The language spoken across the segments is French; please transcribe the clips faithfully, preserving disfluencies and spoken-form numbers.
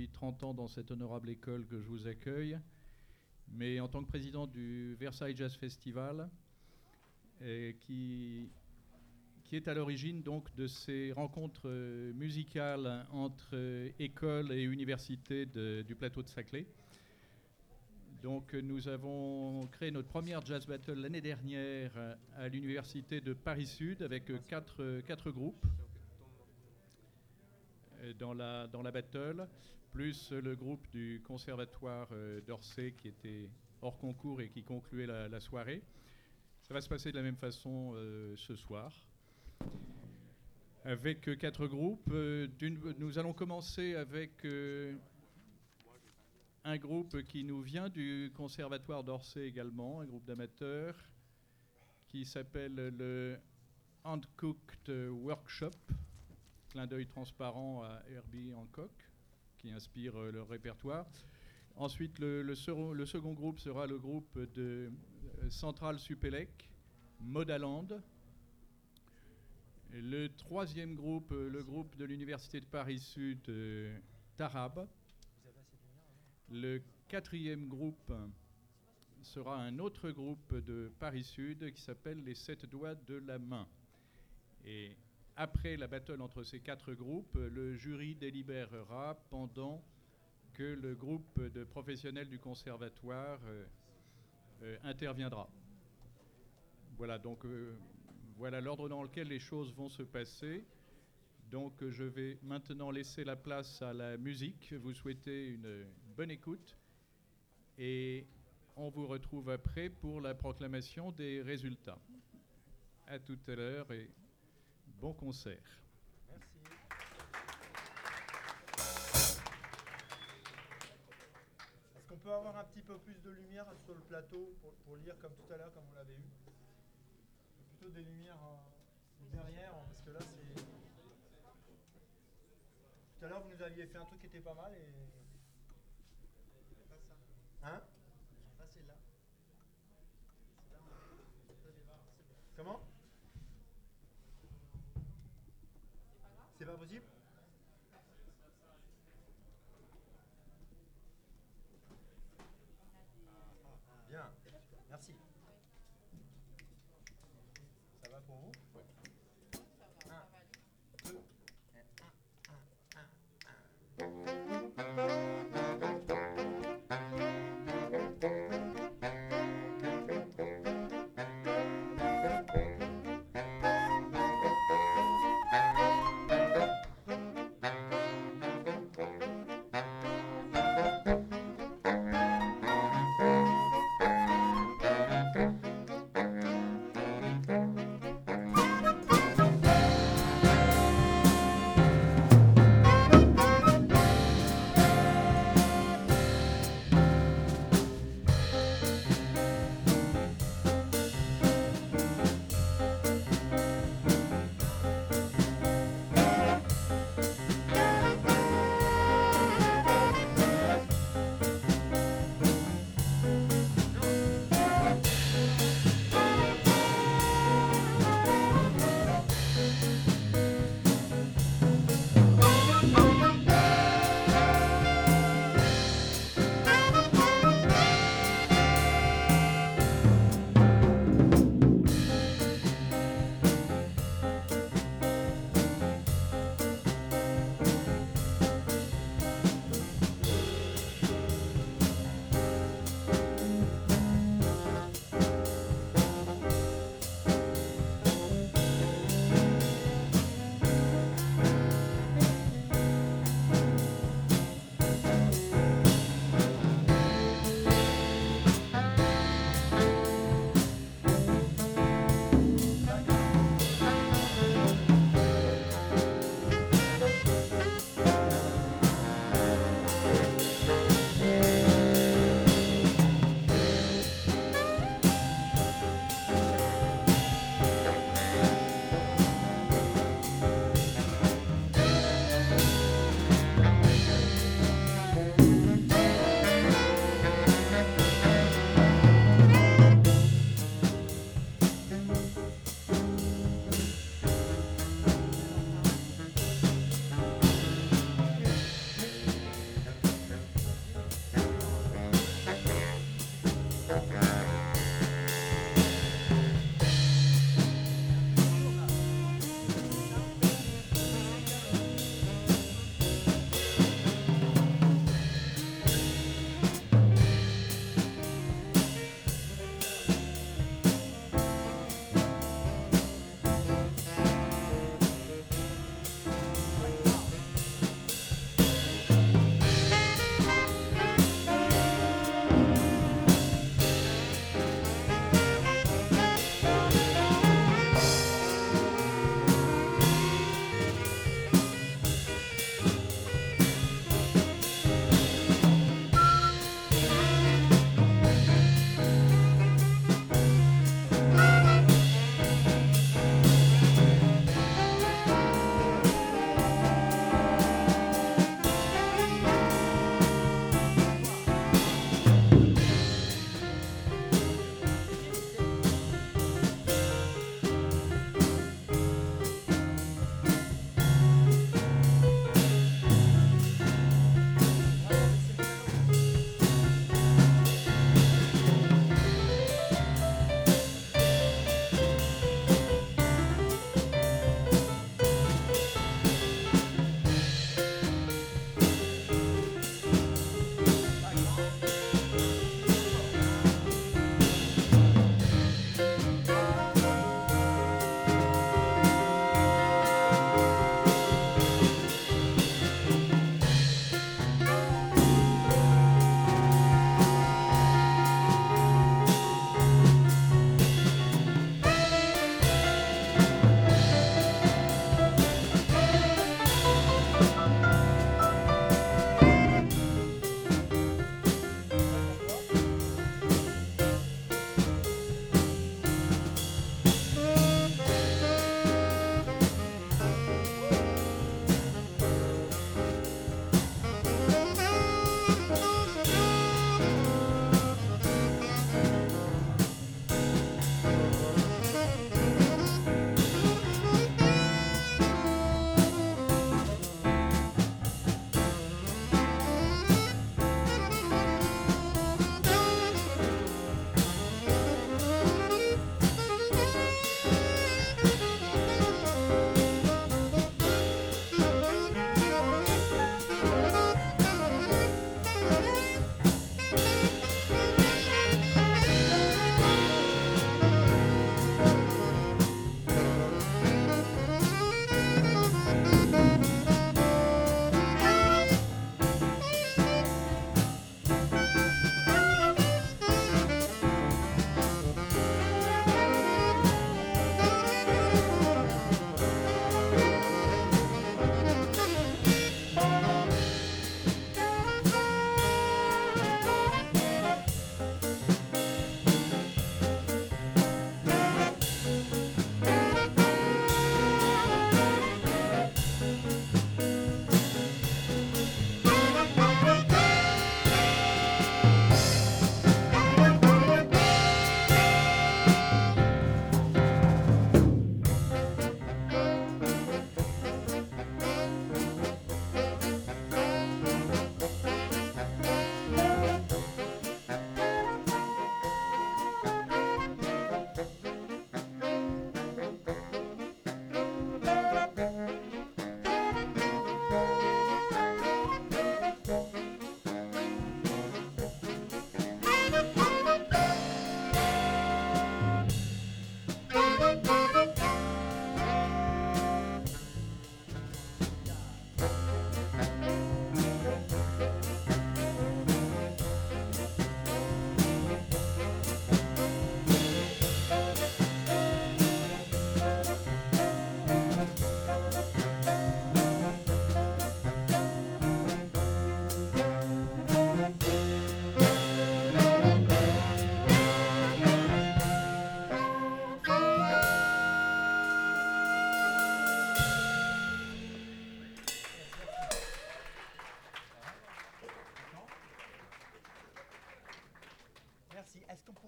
depuis trente ans dans cette honorable école que je vous accueille, mais en tant que président du Versailles Jazz Festival, et qui, qui est à l'origine donc de ces rencontres musicales entre écoles et universités de, du plateau de Saclay. Donc nous avons créé notre première Jazz Battle l'année dernière à l'université de Paris-Sud avec quatre, quatre groupes dans la, dans la battle, plus le groupe du conservatoire d'Orsay qui était hors concours et qui concluait la, la soirée. Ça va se passer de la même façon euh, ce soir. Avec euh, quatre groupes, euh, nous allons commencer avec euh, un groupe qui nous vient du conservatoire d'Orsay également, un groupe d'amateurs qui s'appelle le Handcooked Workshop, clin d'œil transparent à Herbie Hancock, qui inspire euh, leur répertoire. Ensuite, le, le, second, le second groupe sera le groupe de euh, Central Supélec, Modaland. Le troisième groupe, euh, le groupe de l'Université de Paris-Sud, euh, Tarab. Le quatrième groupe sera un autre groupe de Paris-Sud qui s'appelle les Sept Doigts de la Main. Et après la battle entre ces quatre groupes, le jury délibérera pendant que le groupe de professionnels du conservatoire euh, euh, interviendra. Voilà, donc euh, voilà l'ordre dans lequel les choses vont se passer. Donc euh, je vais maintenant laisser la place à la musique. Vous souhaitez une bonne écoute et on vous retrouve après pour la proclamation des résultats. À tout à l'heure et bon concert. Est-ce qu'on peut avoir un petit peu plus de lumière sur le plateau pour, pour lire comme tout à l'heure, comme on l'avait eu? Plutôt des lumières euh, derrière, parce que là c'est... Tout à l'heure vous nous aviez fait un truc qui était pas mal et... Pas ça. Hein? Pas celle-là. Comment? C'est pas possible? Bien, merci. Ça va pour vous? Oui. Un, deux, un, un, un, un.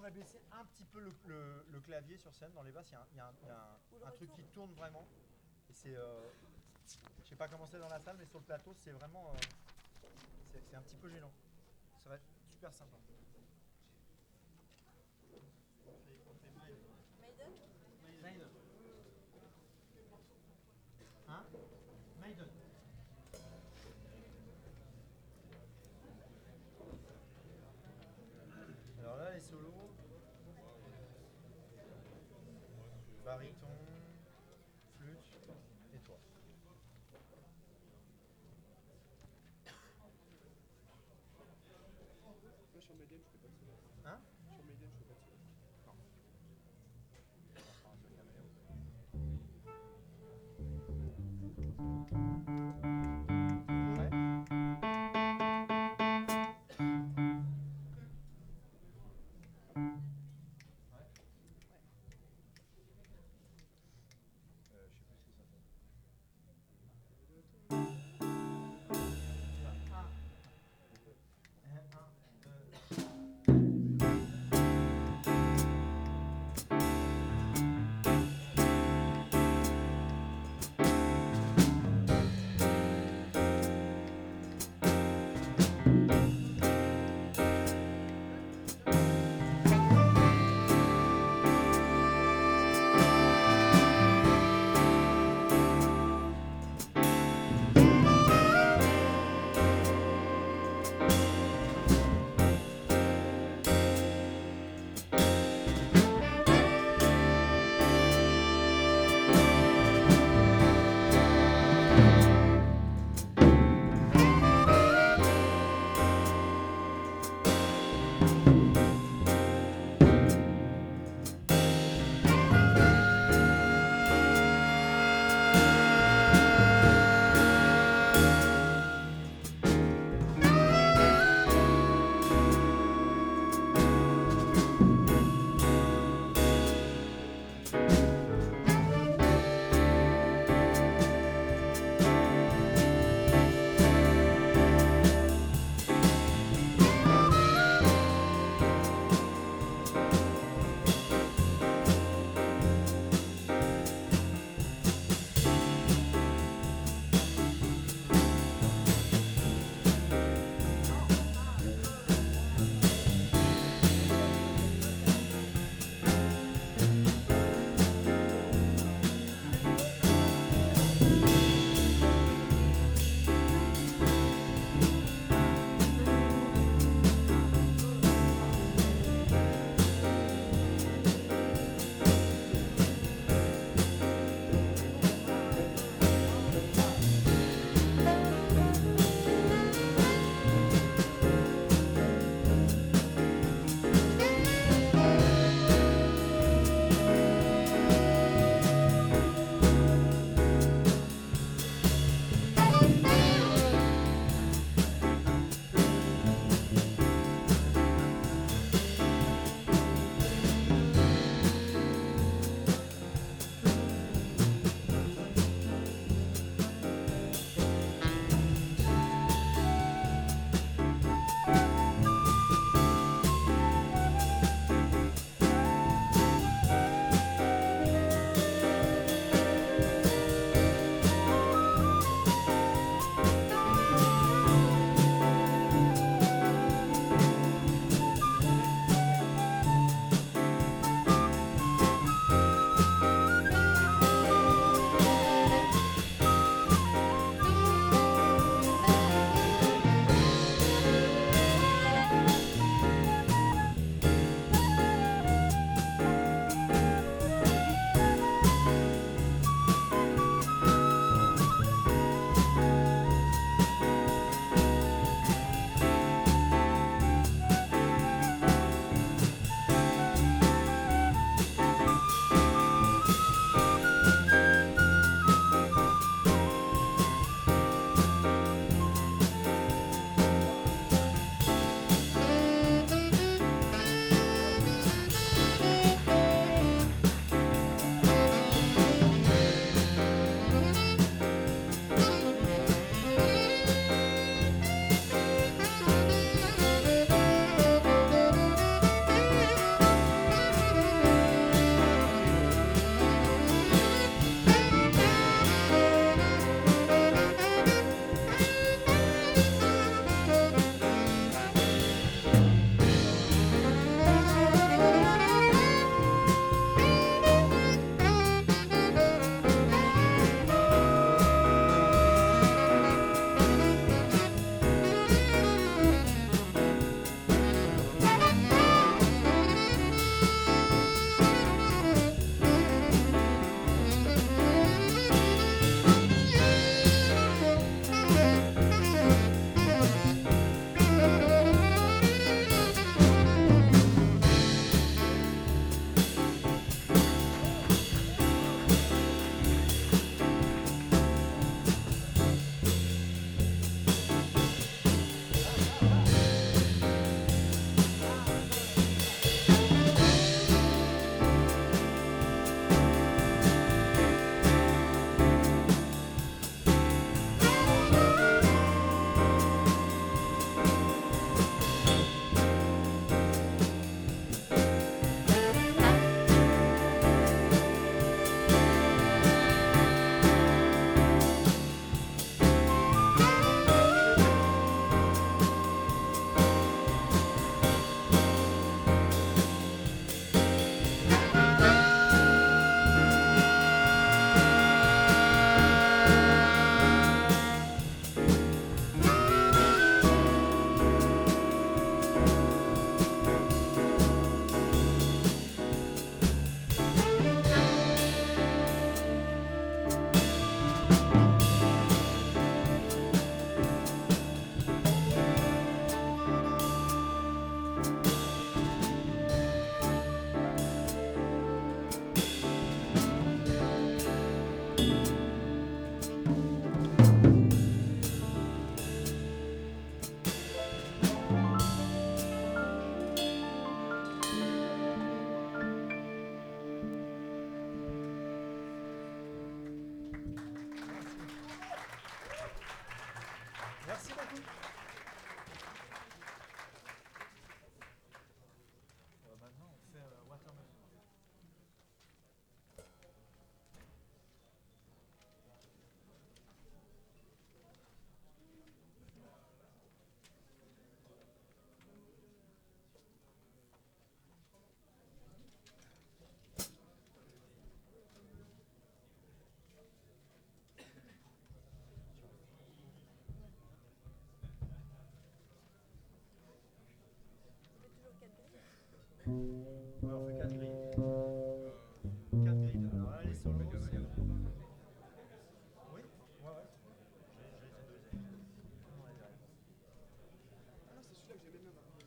j'aimerais baisser un petit peu le, le, le clavier sur scène. Dans les basses, il y a un, il y a un, il y a un, un truc qui tourne vraiment. Et c'est, euh, je sais pas comment c'est dans la salle, mais sur le plateau, c'est vraiment, euh, c'est, c'est un petit peu gênant. Ça va être super sympa. Maiden. Maiden. Hein? Maiden. Alors là, les solos. Baryton, flûte et toi. Moi, sur Maiden, je fais pas de solo. Hein? Sur Maiden, je fais pas de solo. Non. On va faire un truc caméo.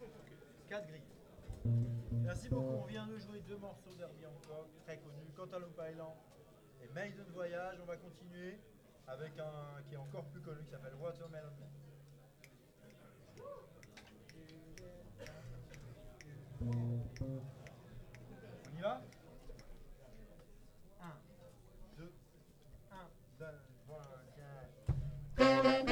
quatre grilles. Merci beaucoup. On vient de jouer deux morceaux d'Herbie Hancock, très connus, Cantaloupe Island et Maiden Voyage. On va continuer avec un qui est encore plus connu qui s'appelle Watermelon Man. On y va? un, deux, un, deux, trois, quatre.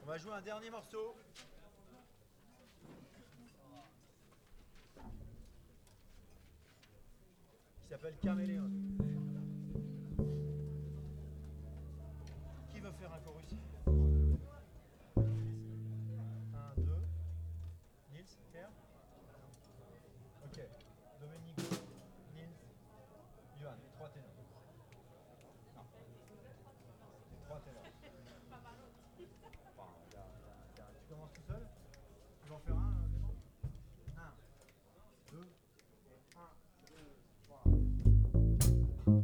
On va jouer un dernier morceau. Qui s'appelle Caméléon. Qui veut faire un chorus? Un, deux. Nils, Pierre. Ok. Domenico, Nils, Johan, les trois ténors. Non. Les trois ténors. Enfin, y a- y a- y a- tu commences tout seul? Tu veux en faire un, euh, Clément? Un, deux, un, deux, trois.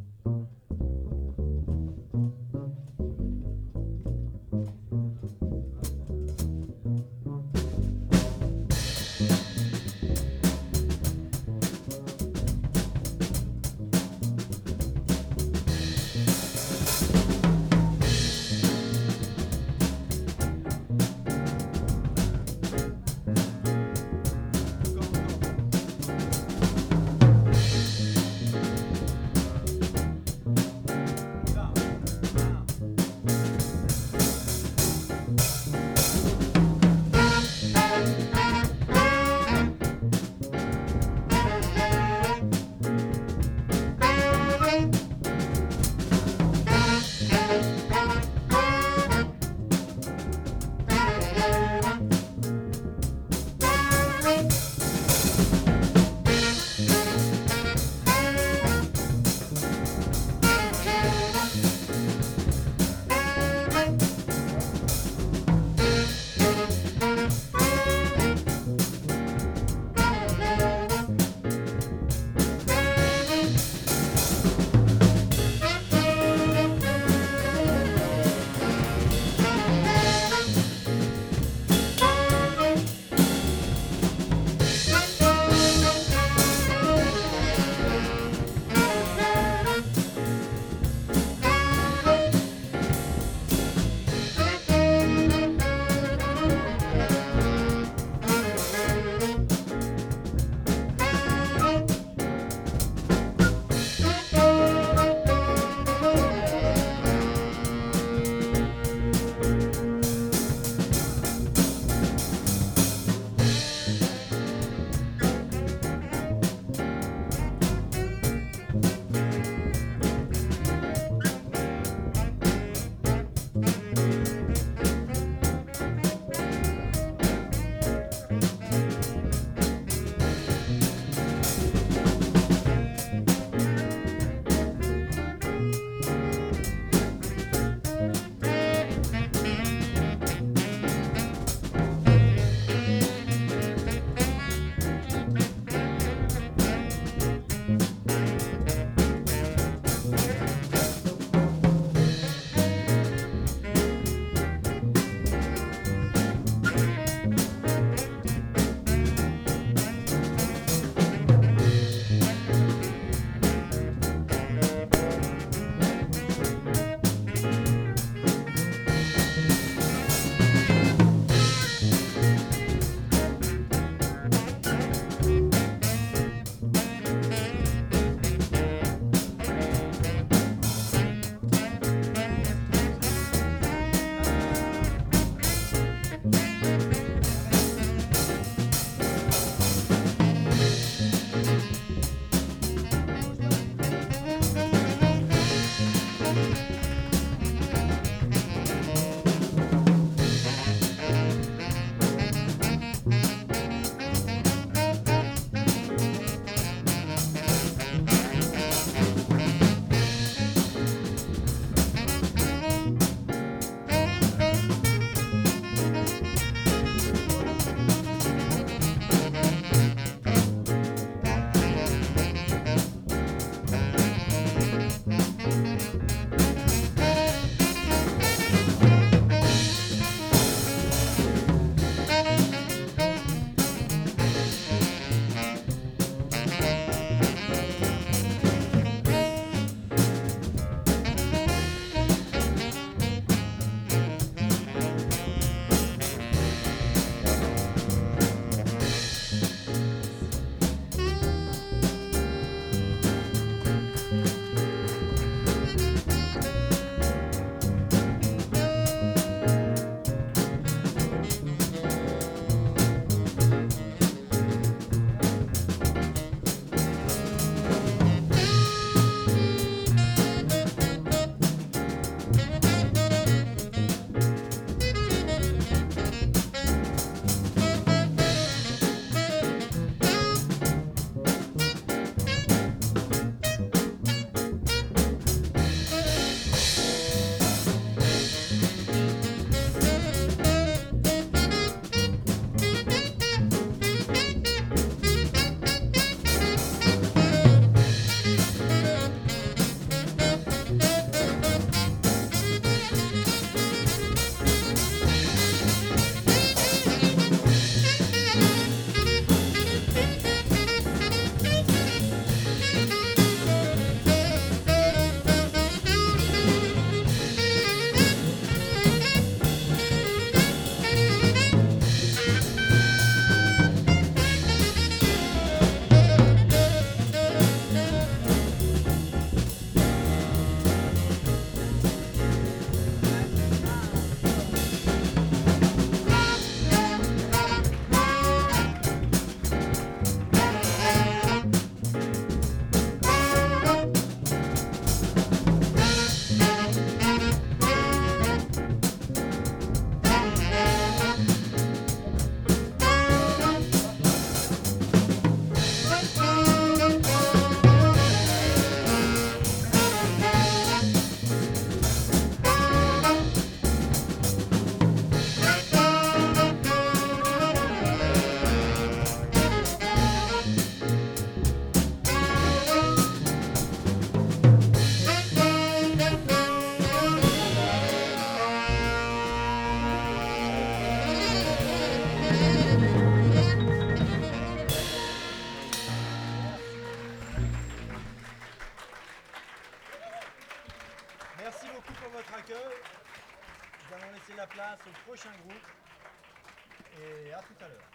Merci beaucoup pour votre accueil. Nous allons laisser la place au prochain groupe. Et à tout à l'heure.